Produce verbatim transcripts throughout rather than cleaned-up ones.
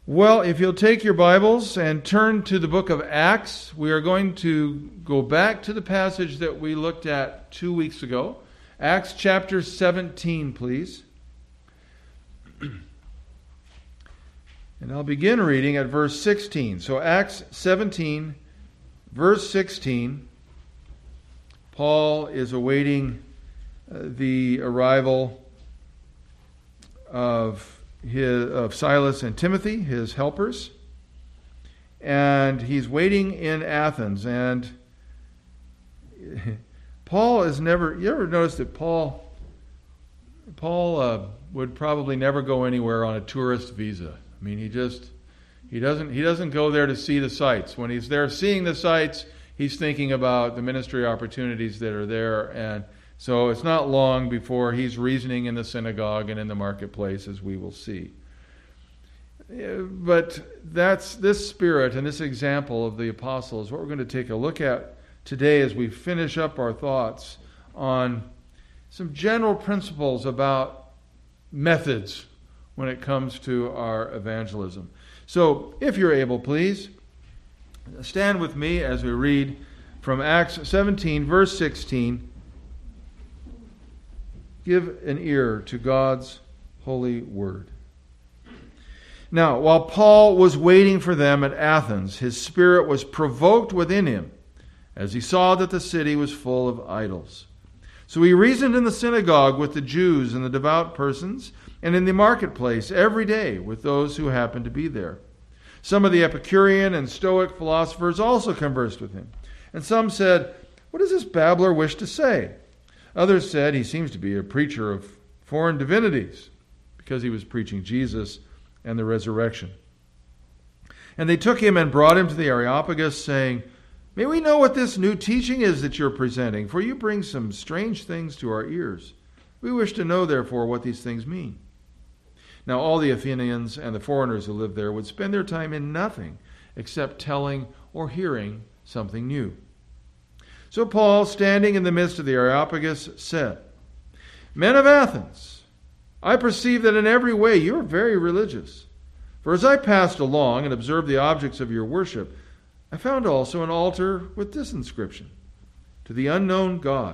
Well, if you'll take your Bibles and turn to the book of Acts, we are going to go back to the passage that we looked at two weeks ago. Acts chapter seventeen, please. And I'll begin reading at verse sixteen. So Acts seventeen, verse sixteen. Paul is awaiting uh, the arrival of his, of Silas and Timothy, his helpers. And he's waiting in Athens. And Paul is never... You ever notice that Paul... Paul uh, would probably never go anywhere on a tourist visa. I mean, he just... He doesn't, he doesn't go there to see the sights. When he's there seeing the sights, he's thinking about the ministry opportunities that are there. And so it's not long before he's reasoning in the synagogue and in the marketplace, as we will see. But that's this spirit and this example of the apostles, what we're going to take a look at today as we finish up our thoughts on some general principles about methods when it comes to our evangelism. So, if you're able, please, stand with me as we read from Acts seventeen, verse sixteen. Give an ear to God's holy word. Now, while Paul was waiting for them at Athens, his spirit was provoked within him as he saw that the city was full of idols. So he reasoned in the synagogue with the Jews and the devout persons, and in the marketplace every day with those who happened to be there. Some of the Epicurean and Stoic philosophers also conversed with him. And some said, "What does this babbler wish to say?" Others said, "He seems to be a preacher of foreign divinities," because he was preaching Jesus and the resurrection. And they took him and brought him to the Areopagus, saying, "May we know what this new teaching is that you're presenting, for you bring some strange things to our ears. We wish to know, therefore, what these things mean." Now all the Athenians and the foreigners who lived there would spend their time in nothing except telling or hearing something new. So Paul, standing in the midst of the Areopagus, said, "Men of Athens, I perceive that in every way you are very religious. For as I passed along and observed the objects of your worship, I found also an altar with this inscription, 'To the unknown God.'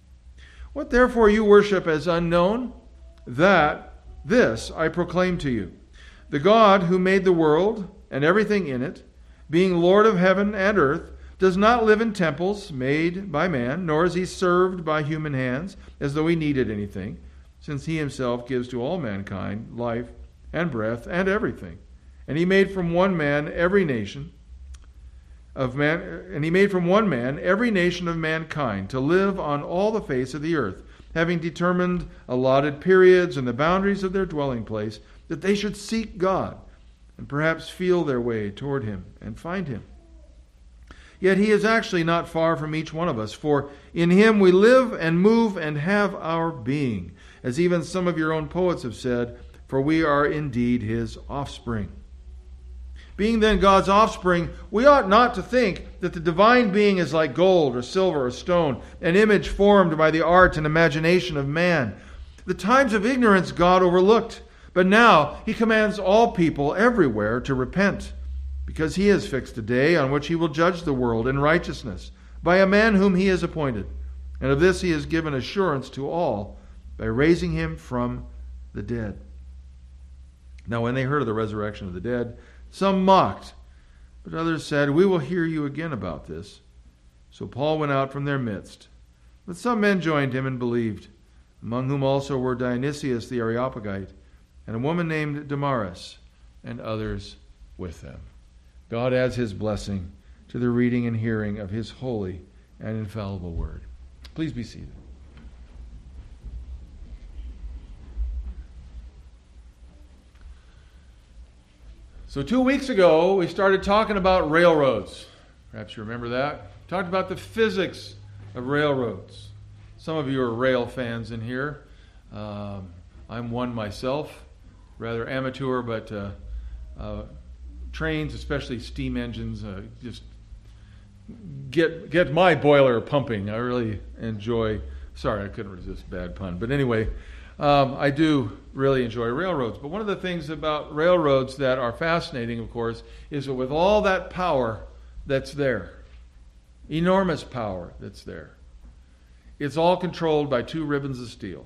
What therefore you worship as unknown, that, this I proclaim to you. The God who made the world and everything in it, being Lord of heaven and earth, does not live in temples made by man, nor is he served by human hands as though he needed anything, since he himself gives to all mankind life and breath and everything. And he made from one man every nation of man, and he made from one man every nation of mankind to live on all the face of the earth, having determined allotted periods and the boundaries of their dwelling place, that they should seek God and perhaps feel their way toward him and find him. Yet he is actually not far from each one of us, for in him we live and move and have our being, as even some of your own poets have said, for we are indeed his offspring. Being then God's offspring, we ought not to think that the divine being is like gold or silver or stone, an image formed by the art and imagination of man. The times of ignorance God overlooked, but now he commands all people everywhere to repent, because he has fixed a day on which he will judge the world in righteousness by a man whom he has appointed. And of this he has given assurance to all by raising him from the dead." Now when they heard of the resurrection of the dead, some mocked, but others said, "We will hear you again about this." So Paul went out from their midst. But some men joined him and believed, among whom also were Dionysius the Areopagite, and a woman named Damaris, and others with them. God adds his blessing to the reading and hearing of his holy and infallible word. Please be seated. So two weeks ago, we started talking about railroads. Perhaps you remember that. We talked about the physics of railroads. Some of you are rail fans in here. Um, I'm one myself, rather amateur, but uh, uh, trains, especially steam engines, uh, just get get my boiler pumping. I really enjoy. Sorry, I couldn't resist bad pun. But anyway, Um, I do really enjoy railroads, but one of the things about railroads that are fascinating, of course, is that with all that power that's there, enormous power that's there, it's all controlled by two ribbons of steel.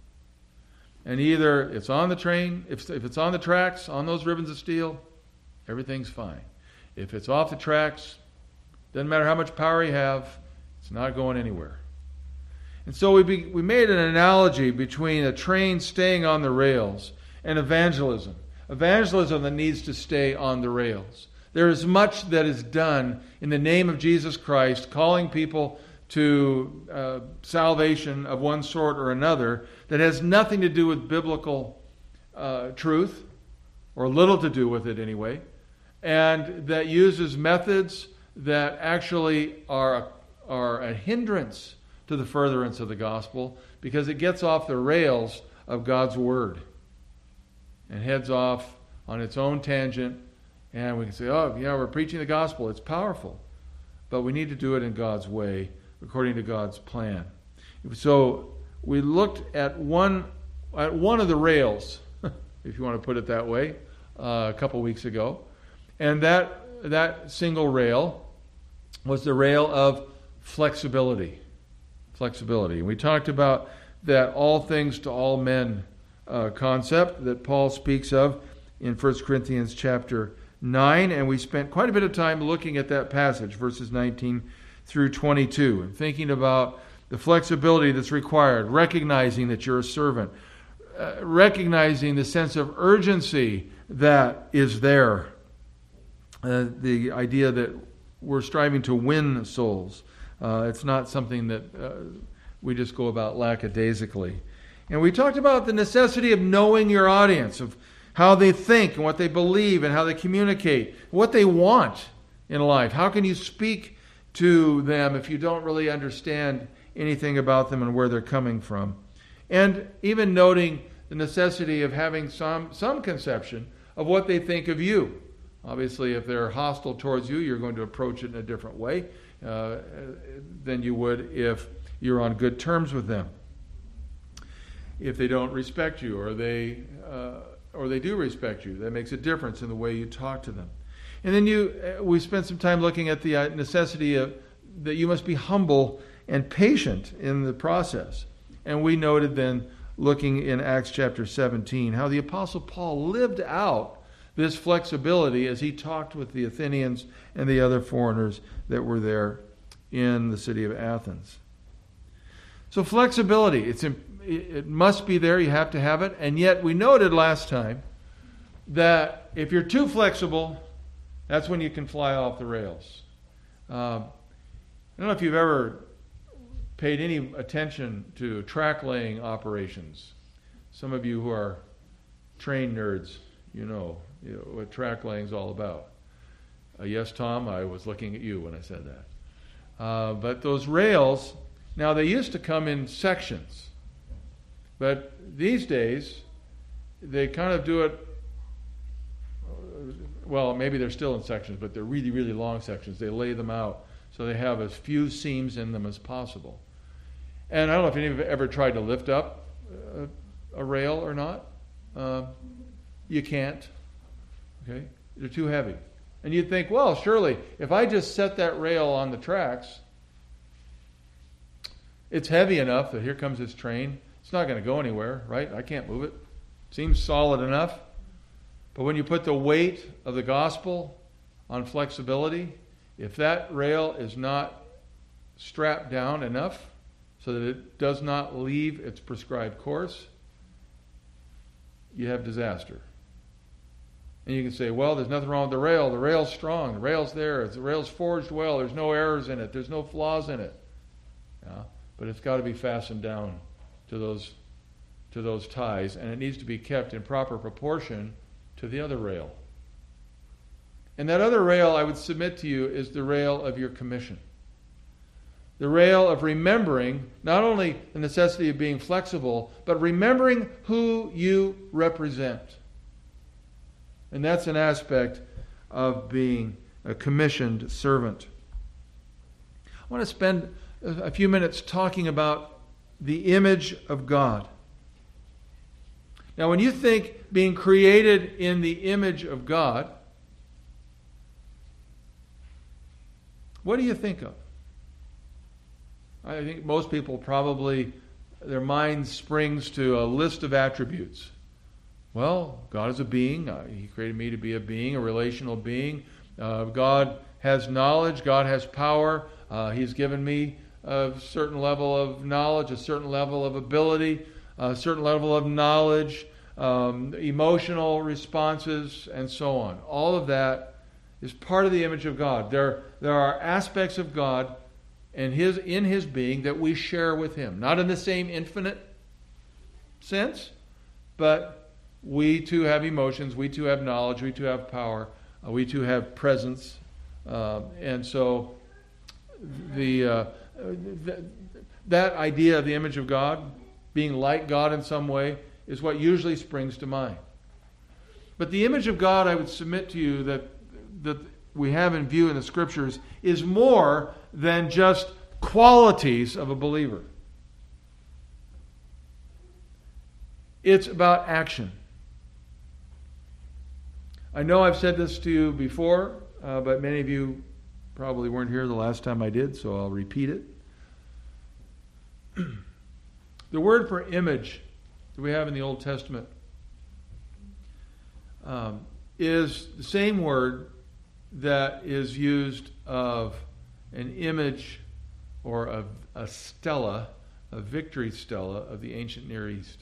And either it's on the train, if, if it's on the tracks, on those ribbons of steel, everything's fine. If it's off the tracks, doesn't matter how much power you have, it's not going anywhere. And so we be, we made an analogy between a train staying on the rails and evangelism. Evangelism that needs to stay on the rails. There is much that is done in the name of Jesus Christ, calling people to uh, salvation of one sort or another, that has nothing to do with biblical uh, truth, or little to do with it anyway, and that uses methods that actually are, are a hindrance to the furtherance of the gospel, because it gets off the rails of God's word and heads off on its own tangent. And we can say, oh, yeah, we're preaching the gospel. It's powerful. But we need to do it in God's way, according to God's plan. So we looked at one at one of the rails, if you want to put it that way, uh, a couple weeks ago. And that that single rail was the rail of flexibility. Flexibility. And we talked about that all things to all men uh, concept that Paul speaks of in First Corinthians chapter nine, and we spent quite a bit of time looking at that passage, verses nineteen through twenty-two, and thinking about the flexibility that's required, recognizing that you're a servant, uh, recognizing the sense of urgency that is there, uh, the idea that we're striving to win souls. Uh, it's not something that uh, we just go about lackadaisically. And we talked about the necessity of knowing your audience, of how they think and what they believe and how they communicate, what they want in life. How can you speak to them if you don't really understand anything about them and where they're coming from? And even noting the necessity of having some, some conception of what they think of you. Obviously, if they're hostile towards you, you're going to approach it in a different way uh, than you would if you're on good terms with them. If they don't respect you, or they uh, or they do respect you, that makes a difference in the way you talk to them. And then you, we spent some time looking at the necessity of that you must be humble and patient in the process. And we noted then, looking in Acts chapter seventeen, how the Apostle Paul lived out this flexibility as he talked with the Athenians and the other foreigners that were there in the city of Athens. So flexibility, it's it must be there, you have to have it. And yet we noted last time that if you're too flexible, that's when you can fly off the rails. Um, I don't know if you've ever paid any attention to track laying operations. Some of you who are train nerds, you know, you know what track laying is all about. Uh, yes, Tom, I was looking at you when I said that. Uh, but those rails, now they used to come in sections. But these days, they kind of do it, well, maybe they're still in sections, but they're really, really long sections. They lay them out so they have as few seams in them as possible. And I don't know if any of you have ever tried to lift up a, a rail or not. Uh, you can't. Okay? They're too heavy. And you'd think, well, surely, if I just set that rail on the tracks, it's heavy enough that here comes this train. It's not going to go anywhere, right? I can't move it. Seems solid enough. But when you put the weight of the gospel on flexibility, if that rail is not strapped down enough so that it does not leave its prescribed course, you have disaster. And you can say, well, there's nothing wrong with the rail. The rail's strong. The rail's there. The rail's forged well. There's no errors in it. There's no flaws in it. Yeah? But it's got to be fastened down to those to those ties, and it needs to be kept in proper proportion to the other rail. And that other rail, I would submit to you, is the rail of your commission. The rail of remembering not only the necessity of being flexible, but remembering who you represent. And that's an aspect of being a commissioned servant. I want to spend a few minutes talking about the image of God. Now, when you think being created in the image of God, what do you think of? I think most people probably, their mind springs to a list of attributes. Well, God is a being. Uh, he created me to be a being, a relational being. Uh, God has knowledge. God has power. Uh, he's given me a certain level of knowledge, a certain level of ability, a certain level of knowledge, um, emotional responses, and so on. All of that is part of the image of God. There, there are aspects of God and his in His being that we share with Him. Not in the same infinite sense, but we too have emotions, we too have knowledge, we too have power, uh, we too have presence. Uh, and so the, uh, th- that idea of the image of God, being like God in some way, is what usually springs to mind. But the image of God, I would submit to you, that that we have in view in the Scriptures is more than just qualities of a believer. It's about action. I know I've said this to you before, uh, but many of you probably weren't here the last time I did, so I'll repeat it. The word for image that we have in the Old Testament um, is the same word that is used of an image or a, a stela, a victory stela of the ancient Near East.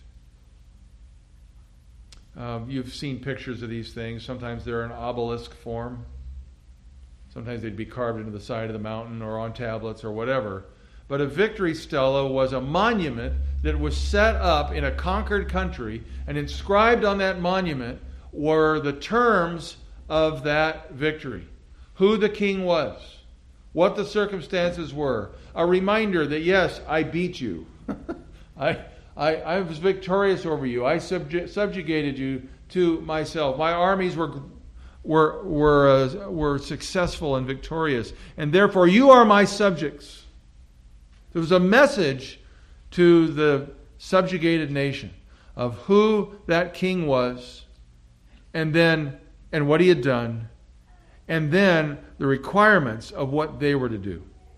Um, you've seen pictures of these things. Sometimes they're in obelisk form. Sometimes they'd be carved into the side of the mountain or on tablets or whatever. But a victory stela was a monument that was set up in a conquered country, and inscribed on that monument were the terms of that victory. Who the king was. What the circumstances were. A reminder that, yes, I beat you. I, I, I was victorious over you. I subju- subjugated you to myself. My armies were were were uh, were successful and victorious, and therefore you are my subjects. There was a message to the subjugated nation of who that king was, and then and what he had done, and then the requirements of what they were to do.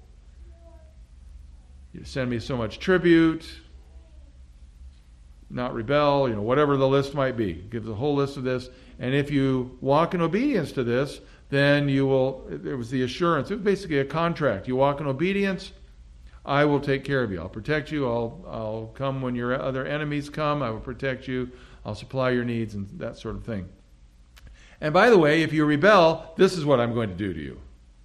You send me so much tribute, not rebel, you know, whatever the list might be. It gives a whole list of this. And if you walk in obedience to this, then you will, it was the assurance. It was basically a contract. You walk in obedience, I will take care of you. I'll protect you. I'll, I'll come when your other enemies come. I will protect you. I'll supply your needs and that sort of thing. And by the way, if you rebel, this is what I'm going to do to you.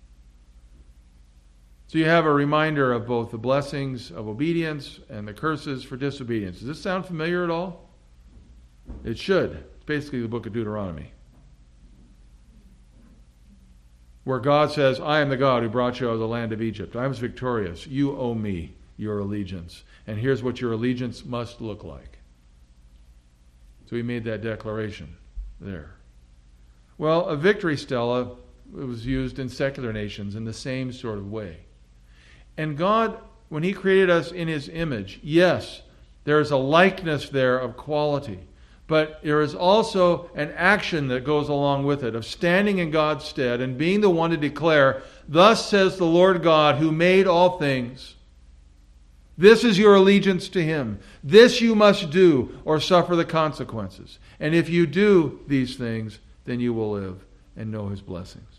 So you have a reminder of both the blessings of obedience and the curses for disobedience. Does this sound familiar at all? It should. It's basically the book of Deuteronomy, where God says, I am the God who brought you out of the land of Egypt. I was victorious. You owe me your allegiance. And here's what your allegiance must look like. So he made that declaration there. Well, a victory stela was used in secular nations in the same sort of way. And God, when He created us in His image, yes, there is a likeness there of quality. But there is also an action that goes along with it, of standing in God's stead and being the one to declare, thus says the Lord God who made all things. This is your allegiance to Him. This you must do or suffer the consequences. And if you do these things, then you will live and know His blessings.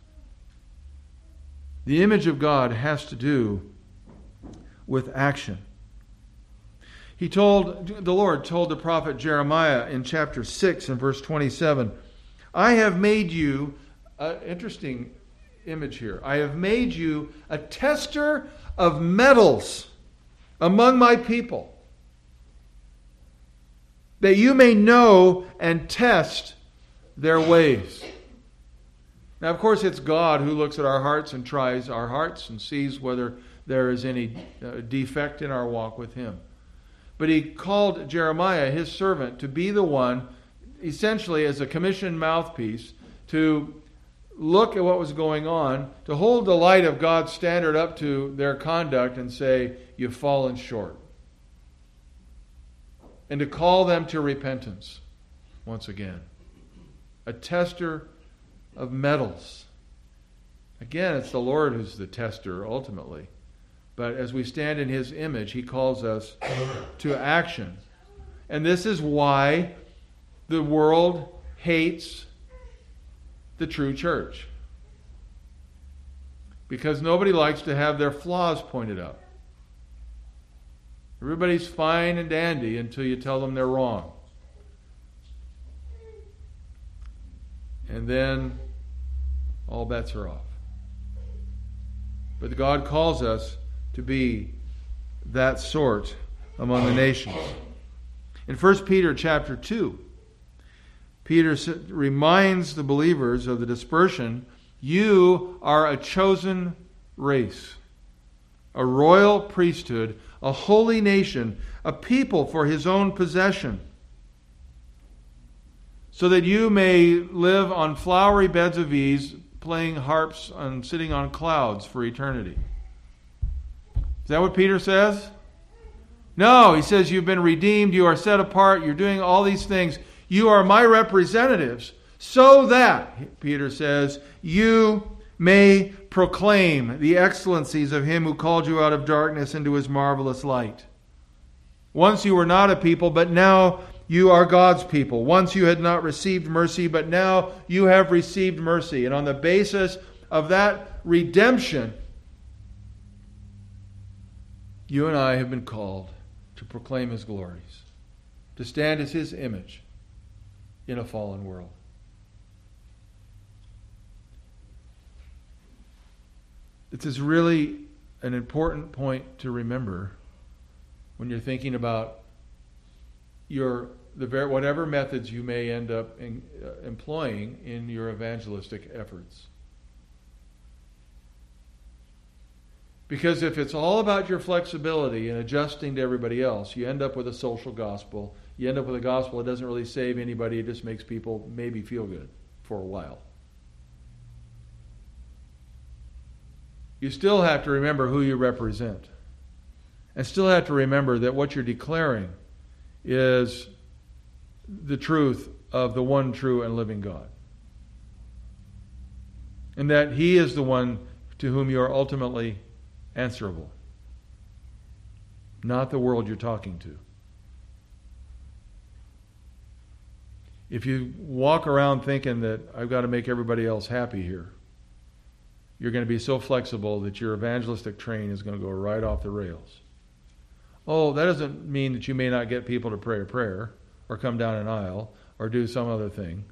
The image of God has to do with action. He told, the Lord told the prophet Jeremiah in chapter six and verse twenty-seven, I have made you, uh, interesting image here, I have made you a tester of metals among my people, that you may know and test their ways. Now, of course, it's God who looks at our hearts and tries our hearts and sees whether there is any uh, defect in our walk with Him. But He called Jeremiah, His servant, to be the one, essentially as a commissioned mouthpiece, to look at what was going on, to hold the light of God's standard up to their conduct and say, you've fallen short. And to call them to repentance. once again. A tester of metals. Again, it's the Lord who's the tester ultimately. But as we stand in His image, He calls us to action. And this is why the world hates the true church. Because nobody likes to have their flaws pointed out. Everybody's fine and dandy until you tell them they're wrong. And then all bets are off. But God calls us to be that sort among the nations. In First Peter chapter two, Peter reminds the believers of the dispersion. You are a chosen race, a royal priesthood, a holy nation, a people for His own possession, so that you may live on flowery beds of ease, playing harps and sitting on clouds for eternity. Is that what Peter says? No, he says you've been redeemed, you are set apart, you're doing all these things. You are my representatives, so that, Peter says, you may proclaim the excellencies of Him who called you out of darkness into His marvelous light. Once you were not a people, but now you are God's people. Once you had not received mercy, but now you have received mercy. And on the basis of that redemption, you and I have been called to proclaim His glories, to stand as His image in a fallen world. This is really an important point to remember when you're thinking about your the whatever methods you may end up in, uh, employing in your evangelistic efforts. Because if it's all about your flexibility and adjusting to everybody else, you end up with a social gospel. You end up with a gospel that doesn't really save anybody. It just makes people maybe feel good for a while. You still have to remember who you represent. And still have to remember that what you're declaring is the truth of the one true and living God. And that He is the one to whom you are ultimately answerable. Not the world you're talking to. If you walk around thinking that I've got to make everybody else happy here, you're going to be so flexible that your evangelistic train is going to go right off the rails. Oh, that doesn't mean that you may not get people to pray a prayer or come down an aisle or do some other thing.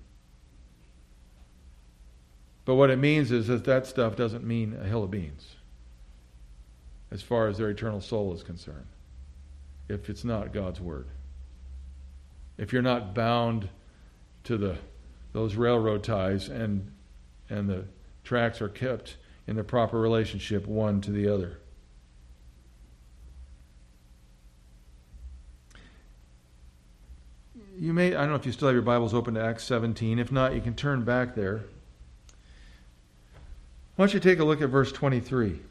But what it means is that that stuff doesn't mean a hill of beans as far as their eternal soul is concerned, if it's not God's Word. If you're not bound to the those railroad ties and and the tracks are kept in the proper relationship one to the other. You may, I don't know if you still have your Bibles open to Acts seventeen. If not, you can turn back there. Why don't you take a look at verse twenty-three.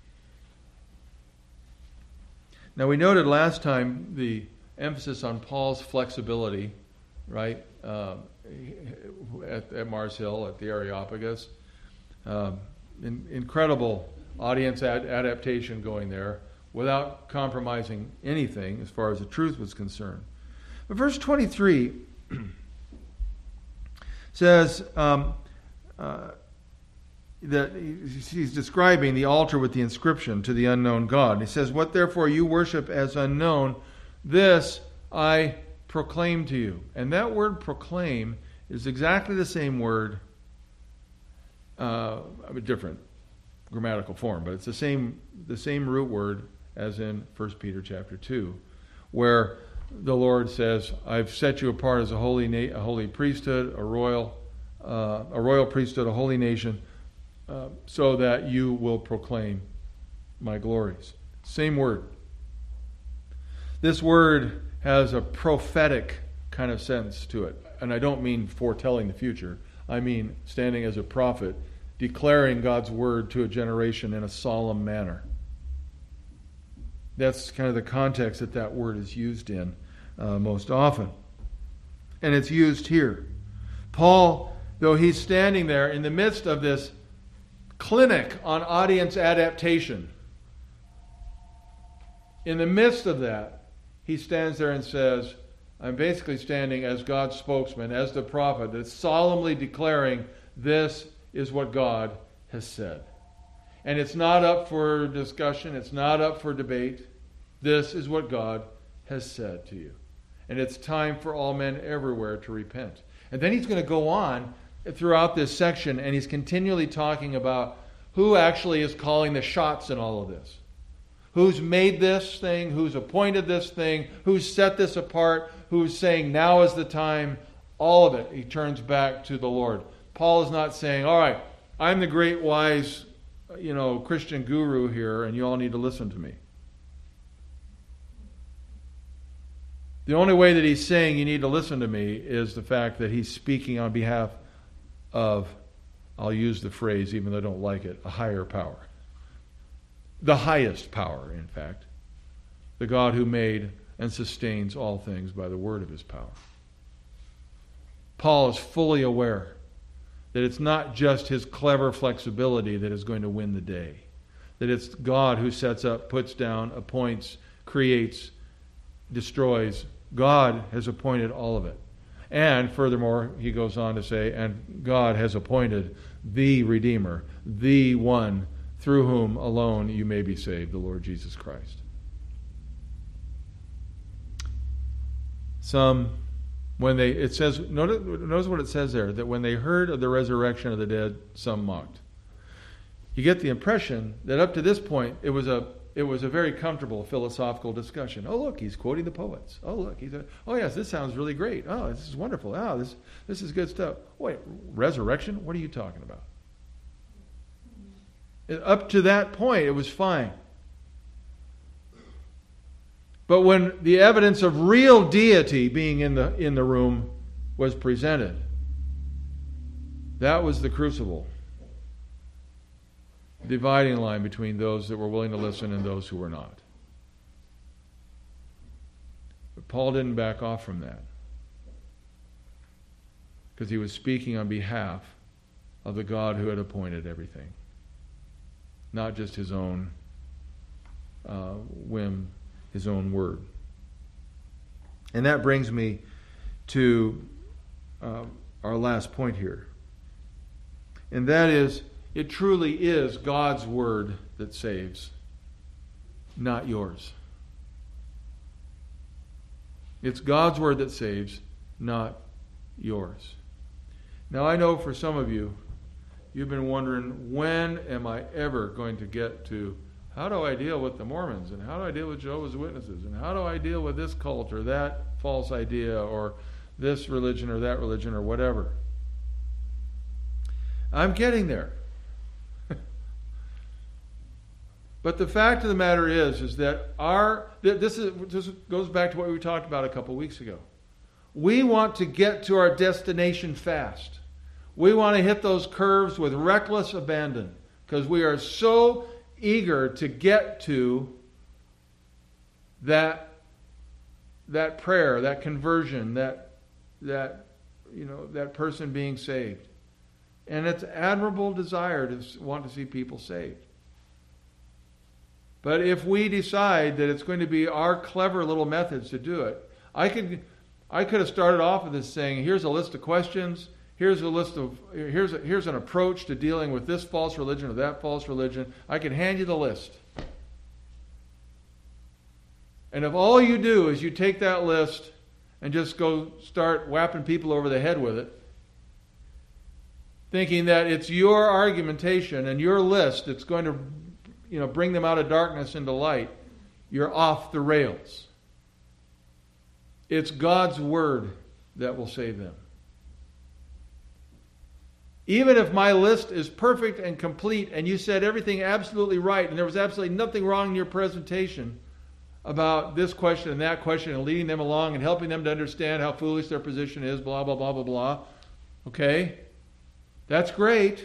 Now, we noted last time the emphasis on Paul's flexibility, right, uh, at, at Mars Hill, at the Areopagus. Um, in, incredible audience ad- adaptation going there without compromising anything as far as the truth was concerned. But verse twenty-three says um, uh, that he's describing the altar with the inscription to the unknown God. And he says, "What therefore you worship as unknown, this I proclaim to you." And that word proclaim is exactly the same word, uh, a different grammatical form, but it's the same the same root word as in First Peter chapter two, where the Lord says, "I've set you apart as a holy na- a holy priesthood, a royal uh, a royal priesthood, a holy nation, uh, so that you will proclaim my glories." Same word. This word has a prophetic kind of sense to it, and I don't mean foretelling the future. I mean standing as a prophet, declaring God's word to a generation in a solemn manner. That's kind of the context that that word is used in uh, most often. And it's used here. Paul, though he's standing there in the midst of this clinic on audience adaptation, in the midst of that, he stands there and says, I'm basically standing as God's spokesman, as the prophet, that's solemnly declaring this is what God has said. And it's not up for discussion. It's not up for debate. This is what God has said to you. And it's time for all men everywhere to repent. And then he's going to go on throughout this section, and he's continually talking about who actually is calling the shots in all of this. Who's made this thing, who's appointed this thing, who's set this apart, who's saying now is the time. All of it, he turns back to the Lord. Paul is not saying, all right, I'm the great wise, you know, Christian guru here, and you all need to listen to me. The only way that he's saying you need to listen to me is the fact that he's speaking on behalf of, I'll use the phrase even though I don't like it, a higher power. The highest power, in fact. The God who made and sustains all things by the word of his power. Paul is fully aware that it's not just his clever flexibility that is going to win the day. That it's God who sets up, puts down, appoints, creates, destroys. God has appointed all of it. And furthermore, he goes on to say, and God has appointed the Redeemer, the one through whom alone you may be saved, the Lord Jesus Christ. Some, when they, it says, notice, notice what it says there, that when they heard of the resurrection of the dead, some mocked. You get the impression that up to this point, it was a it was a very comfortable philosophical discussion. Oh, look, he's quoting the poets. Oh, look, he's a, oh yes, this sounds really great. Oh, this is wonderful. Oh, this this is good stuff. Wait, resurrection? What are you talking about? Up to that point, it was fine. But when the evidence of real deity being in the in the room was presented, that was the crucible. Dividing line between those that were willing to listen and those who were not. But Paul didn't back off from that. Because he was speaking on behalf of the God who had appointed everything. Not just his own uh, whim, his own word. And that brings me to uh, our last point here. And that is, it truly is God's word that saves, not yours. It's God's word that saves, not yours. Now I know for some of you, you've been wondering, when am I ever going to get to, how do I deal with the Mormons? And how do I deal with Jehovah's Witnesses? And how do I deal with this cult or that false idea or this religion or that religion or whatever? I'm getting there. But the fact of the matter is, is that our this is this goes back to what we talked about a couple weeks ago. We want to get to our destination fast. We want to hit those curves with reckless abandon because we are so eager to get to that that prayer, that conversion, that that you know that person being saved. And it's an admirable desire to want to see people saved. But if we decide that it's going to be our clever little methods to do it, I could I could have started off with this saying, here's a list of questions, here's a list of here's a, here's an approach to dealing with this false religion or that false religion. I could hand you the list. And if all you do is you take that list and just go start whapping people over the head with it, thinking that it's your argumentation and your list that's going to you know, bring them out of darkness into light, you're off the rails. It's God's word that will save them. Even if my list is perfect and complete and you said everything absolutely right and there was absolutely nothing wrong in your presentation about this question and that question and leading them along and helping them to understand how foolish their position is, blah, blah, blah, blah, blah. Okay? That's great.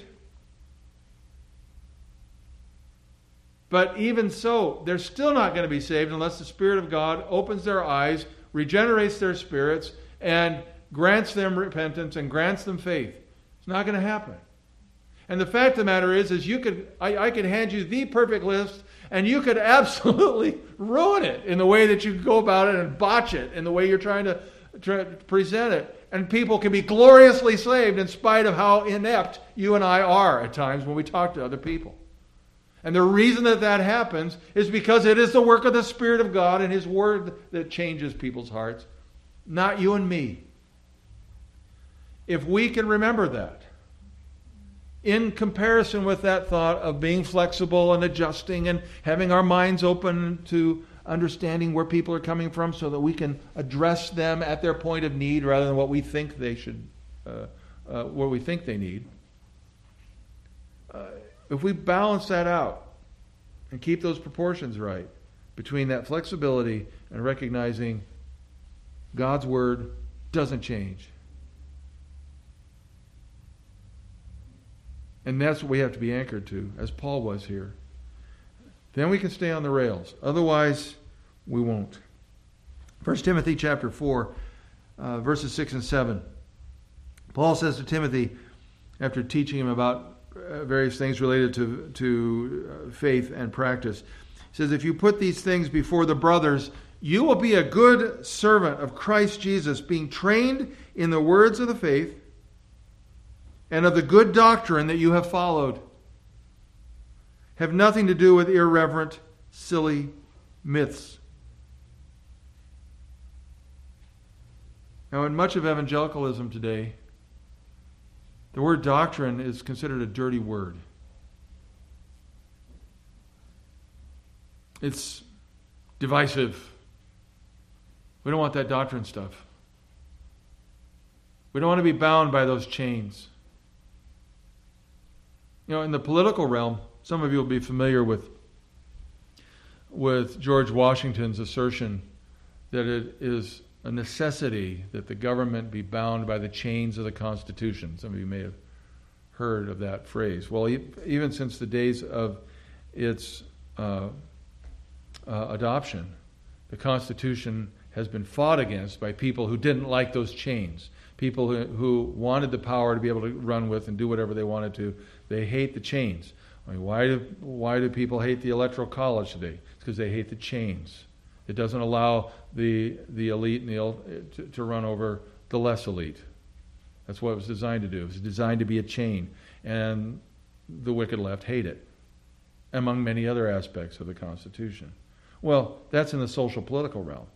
But even so, they're still not going to be saved unless the Spirit of God opens their eyes, regenerates their spirits, and grants them repentance and grants them faith. It's not going to happen. And the fact of the matter is, is you could I, I could hand you the perfect list, and you could absolutely ruin it in the way that you go about it and botch it in the way you're trying to, try to present it. And people can be gloriously saved in spite of how inept you and I are at times when we talk to other people. And the reason that that happens is because it is the work of the Spirit of God and His Word that changes people's hearts, not you and me. If we can remember that, in comparison with that thought of being flexible and adjusting and having our minds open to understanding where people are coming from so that we can address them at their point of need rather than what we think they should, uh, uh, what we think they need. Uh, if we balance that out and keep those proportions right between that flexibility and recognizing God's Word doesn't change. And that's what we have to be anchored to, as Paul was here. Then we can stay on the rails. Otherwise, we won't. First Timothy chapter four, uh, verses six and seven. Paul says to Timothy, after teaching him about uh, various things related to, to uh, faith and practice, he says, if you put these things before the brothers, you will be a good servant of Christ Jesus, being trained in the words of the faith and of the good doctrine that you have followed. Have nothing to do with irreverent, silly myths. Now, in much of evangelicalism today, the word doctrine is considered a dirty word. It's divisive. We don't want that doctrine stuff. We don't want to be bound by those chains. You know, in the political realm, some of you will be familiar with, with George Washington's assertion that it is a necessity that the government be bound by the chains of the Constitution. Some of you may have heard of that phrase. Well, even since the days of its uh, uh, adoption, the Constitution has been fought against by people who didn't like those chains, people who, who wanted the power to be able to run with and do whatever they wanted to. They hate the chains. I mean, why do why do people hate the Electoral College today? It's because they hate the chains. It doesn't allow the the elite and the, to, to run over the less elite. That's what it was designed to do. It was designed to be a chain. And the wicked left hate it, among many other aspects of the Constitution. Well, that's in the social political realm.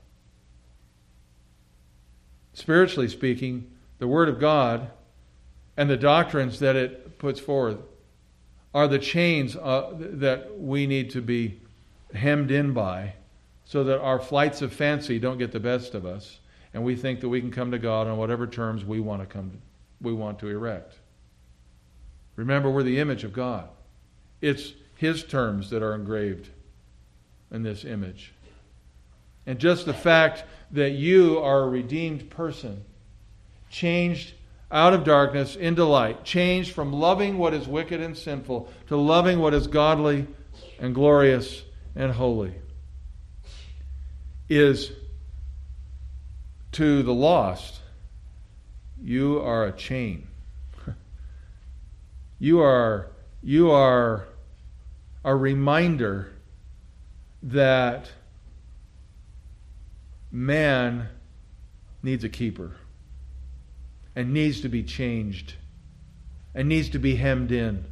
Spiritually speaking, the Word of God and the doctrines that it puts forth are the chains uh, that we need to be hemmed in by so that our flights of fancy don't get the best of us and we think that we can come to God on whatever terms we want to come, we want to erect. Remember, we're the image of God. It's His terms that are engraved in this image. And just the fact that you are a redeemed person, changed out of darkness into light, changed from loving what is wicked and sinful to loving what is godly and glorious and holy, is to the lost, you are a chain. You are, you are a reminder that man needs a keeper and needs to be changed and needs to be hemmed in.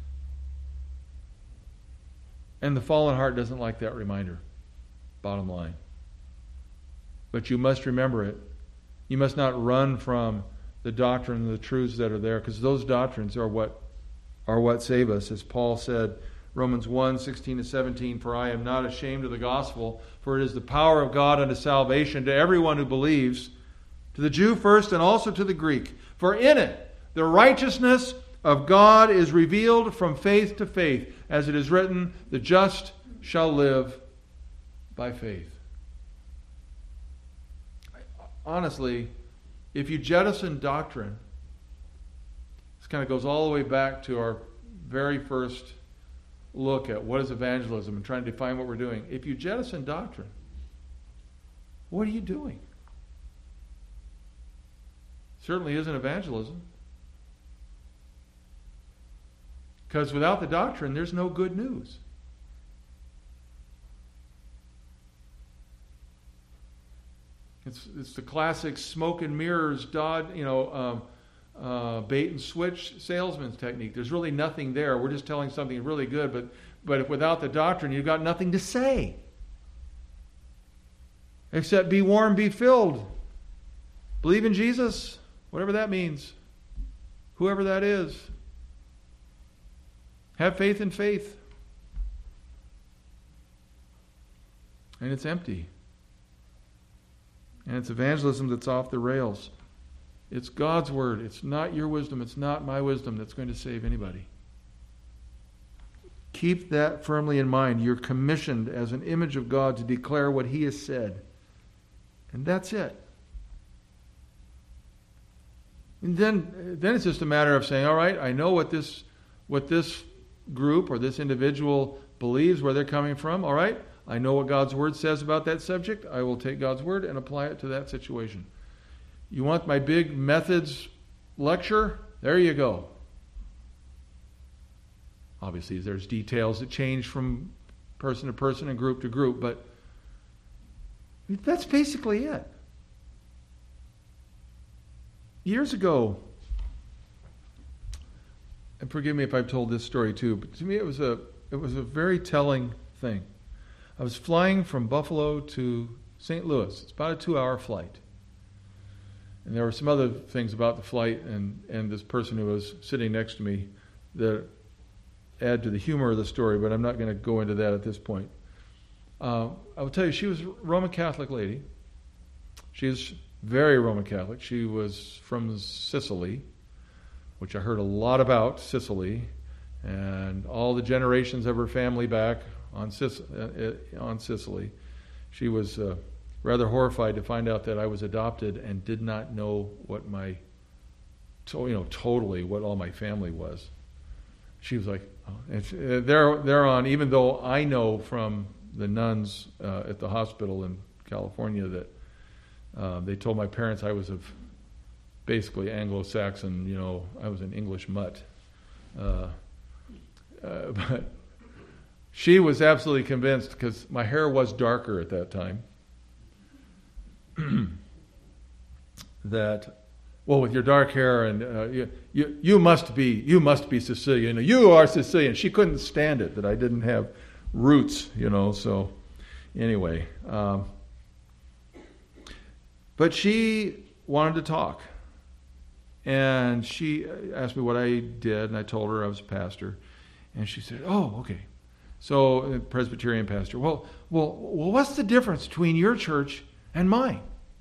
And the fallen heart doesn't like that reminder, bottom line. But you must remember it. You must not run from the doctrine and the truths that are there, because those doctrines are what are what save us. As Paul said, Romans one, sixteen to seventeen, for I am not ashamed of the gospel, for it is the power of God unto salvation to everyone who believes, to the Jew first and also to the Greek. For in it the righteousness of God is revealed from faith to faith, as it is written, the just shall live by faith. Honestly, if you jettison doctrine, this kind of goes all the way back to our very first look at what is evangelism and trying to define what we're doing. If you jettison doctrine, what are you doing? Certainly isn't evangelism. Because without the doctrine, there's no good news. It's it's the classic smoke and mirrors, Dodd, you know, um, uh, bait and switch salesman's technique. There's really nothing there. We're just telling something really good, but but if without the doctrine, you've got nothing to say. Except be warm, be filled. Believe in Jesus, whatever that means. Whoever that is. Have faith in faith. And it's empty. And it's evangelism that's off the rails. It's God's word. It's not your wisdom. It's not my wisdom that's going to save anybody. Keep that firmly in mind. You're commissioned as an image of God to declare what He has said. And that's it. And then, then it's just a matter of saying, all right, I know what this, what this group or this individual believes, where they're coming from. All right, I know what God's word says about that subject. I will take God's word and apply it to that situation. You want my big methods lecture? There you go. Obviously, there's details that change from person to person and group to group, but that's basically it. Years ago, and forgive me if I've told this story too, but to me it was a it was a very telling thing. I was flying from Buffalo to Saint Louis. It's about a two-hour flight. And there were some other things about the flight and, and this person who was sitting next to me that add to the humor of the story, but I'm not going to go into that at this point. Uh, I will tell you, she was a Roman Catholic lady. She is very Roman Catholic. She was from Sicily, which I heard a lot about, Sicily, and all the generations of her family back on, Sic- uh, on Sicily. She was uh, rather horrified to find out that I was adopted and did not know what my, to, you know, totally what all my family was. She was like, oh. And she, uh, there, thereon, even though I know from the nuns uh, at the hospital in California that uh, they told my parents I was of basically Anglo-Saxon, you know, I was an English mutt. Uh, uh, but she was absolutely convinced, because my hair was darker at that time, that, well, with your dark hair and uh, you, you you must be you must be Sicilian. You are Sicilian. She couldn't stand it that I didn't have roots, you know. So anyway, um, but she wanted to talk, and she asked me what I did, and I told her I was a pastor, and she said, "Oh, okay." So, a Presbyterian pastor. Well, well, well, what's the difference between your church and mine?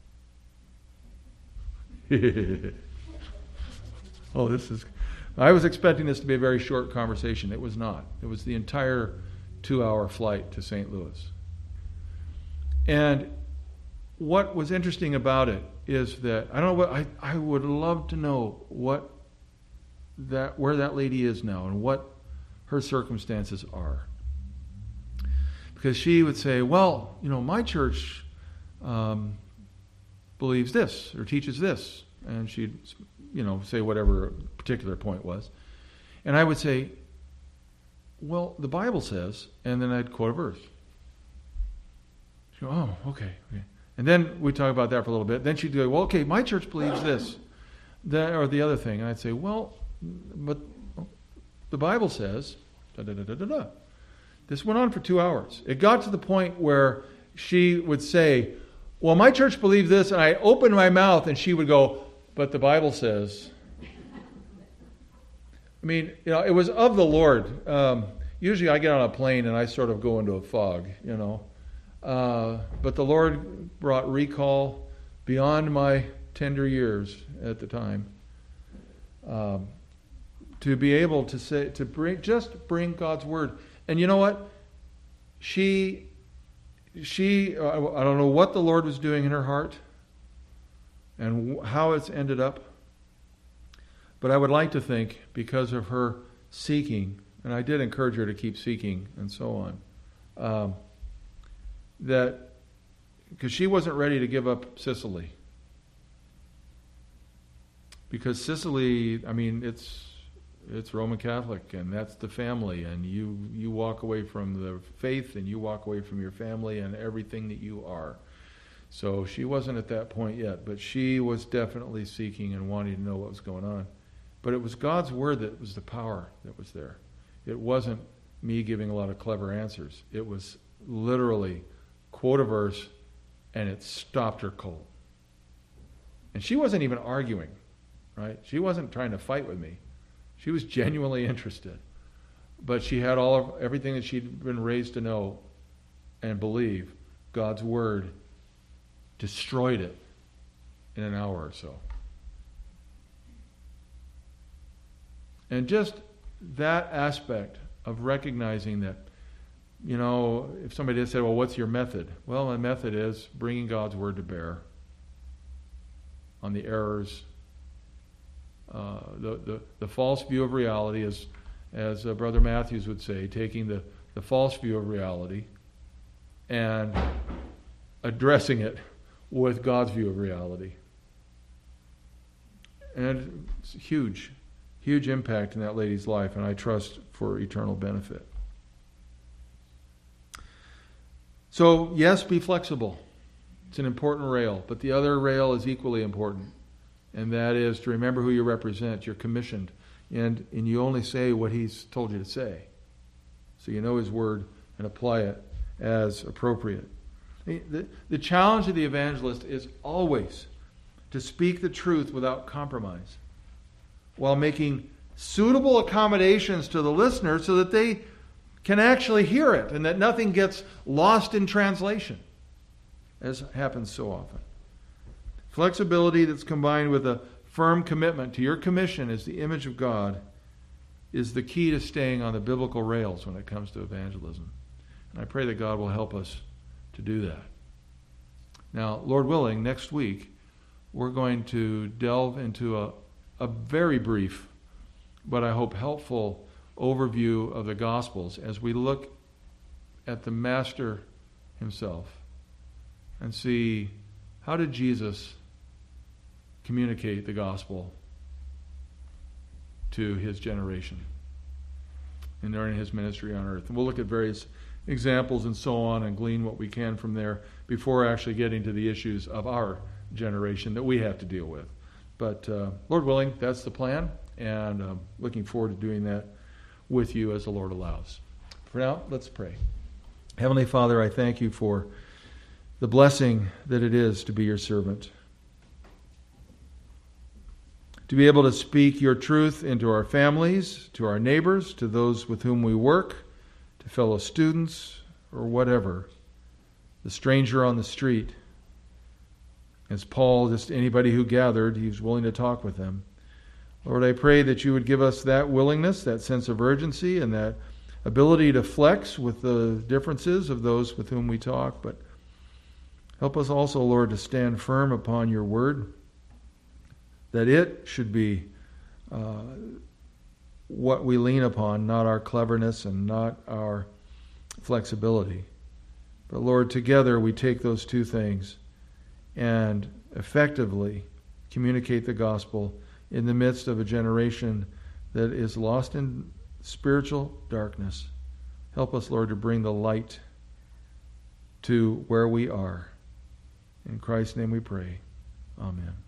Oh, this is... I was expecting this to be a very short conversation. It was not. It was the entire two-hour flight to Saint Louis. And what was interesting about it is that, I don't know what, I, I would love to know what that, where that lady is now and what her circumstances are. Because she would say, well, you know, my church um, believes this or teaches this. And she'd, you know, say whatever a particular point was. And I would say, well, the Bible says, and then I'd quote a verse. She'd go, oh, okay, okay. And then we'd talk about that for a little bit. Then she'd go, well, okay, my church believes this, that, or the other thing. And I'd say, well, but the Bible says, da da da da da da. This went on for two hours. It got to the point where she would say, well, my church believes this, and I opened my mouth, and she would go, but the Bible says. I mean, you know, it was of the Lord. Um, usually I get on a plane, and I sort of go into a fog, you know. Uh, but the Lord brought recall beyond my tender years at the time. Um, to be able to say, to bring, just bring God's word. And you know what? She, she, I don't know what the Lord was doing in her heart and how it's ended up. But I would like to think, because of her seeking, and I did encourage her to keep seeking and so on, um, that, because she wasn't ready to give up Sicily. Because Sicily, I mean, it's it's Roman Catholic, and that's the family, and you, you walk away from the faith, and you walk away from your family and everything that you are. So she wasn't at that point yet, but she was definitely seeking and wanting to know what was going on. But it was God's word that was the power that was there. It wasn't me giving a lot of clever answers. It was literally quote a verse, and it stopped her cold. And she wasn't even arguing, right? She wasn't trying to fight with me. She was genuinely interested. But she had all of everything that she'd been raised to know and believe. God's word destroyed it in an hour or so. And just that aspect of recognizing that, you know, if somebody had said, well, what's your method? Well, my method is bringing God's word to bear on the errors, uh, the, the, the false view of reality, as, as uh, Brother Matthews would say, taking the, the false view of reality and addressing it with God's view of reality. And it's huge, huge impact in that lady's life, and I trust for eternal benefit. So, yes, be flexible. It's an important rail, but the other rail is equally important, and that is to remember who you represent. You're commissioned, and, and you only say what He's told you to say. So you know His word and apply it as appropriate. The, the challenge of the evangelist is always to speak the truth without compromise, while making suitable accommodations to the listener so that they can actually hear it and that nothing gets lost in translation, as happens so often. Flexibility that's combined with a firm commitment to your commission as the image of God is the key to staying on the biblical rails when it comes to evangelism. And I pray that God will help us to do that. Now, Lord willing, next week we're going to delve into a, a very brief, but I hope helpful overview of the Gospels as we look at the Master Himself and see how did Jesus communicate the gospel to His generation and during His ministry on earth. And we'll look at various examples and so on and glean what we can from there before actually getting to the issues of our generation that we have to deal with. But uh, Lord willing, that's the plan, and uh, looking forward to doing that with you as the Lord allows. For now, let's pray. Heavenly Father, I thank You for the blessing that it is to be Your servant, to be able to speak Your truth into our families, to our neighbors, to those with whom we work, to fellow students, or whatever, the stranger on the street. As Paul, just anybody who gathered, he was willing to talk with them. Lord, I pray that You would give us that willingness, that sense of urgency, and that ability to flex with the differences of those with whom we talk. But help us also, Lord, to stand firm upon Your word, that it should be uh, what we lean upon, not our cleverness and not our flexibility. But Lord, together we take those two things and effectively communicate the gospel in the midst of a generation that is lost in spiritual darkness. Help us, Lord, to bring the light to where we are. In Christ's name we pray. Amen.